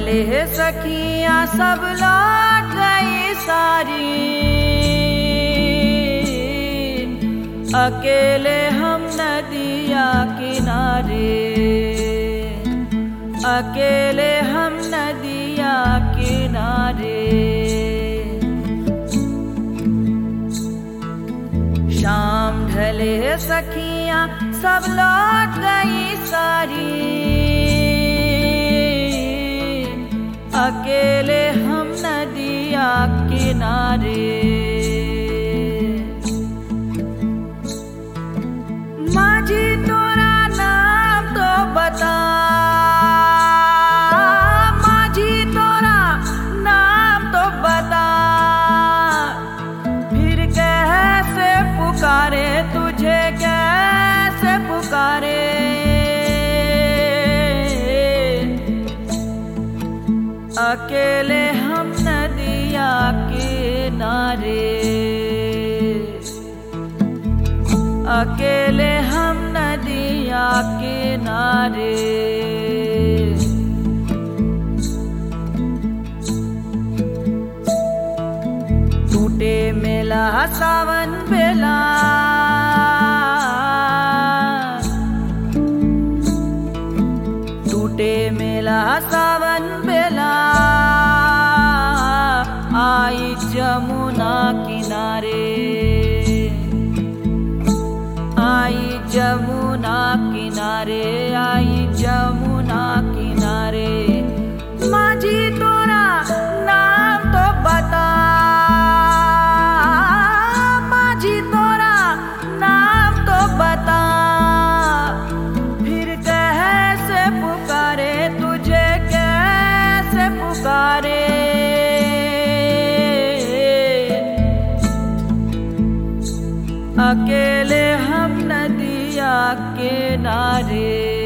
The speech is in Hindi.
ढले सखियां सब लौट गई सारी, अकेले हम नदिया किनारे, अकेले हम नदिया किनारे। शाम ढले सखियां सब लौट गई सारी, अकेले हम नदिया किनारे। माझी तोरा नाम तो बता, माझी तोरा नाम तो बता, फिर कैसे पुकारे तुझे, कैसे पुकारे। अकेले हम नदिया किनारे, अकेले हम नदिया किनारे। टूटे मेला सावन बेला, टूटे मेला सावन बेला, आई जमुना किनारे, आई जमुना किनारे, आई जमुना किनारे। माझी तोरा नाम तो बता, माझी तोरा नाम तो बता, फिर कैसे पुकारे तुझे, कैसे पुकारे। अकेले हम नदिया किनारे।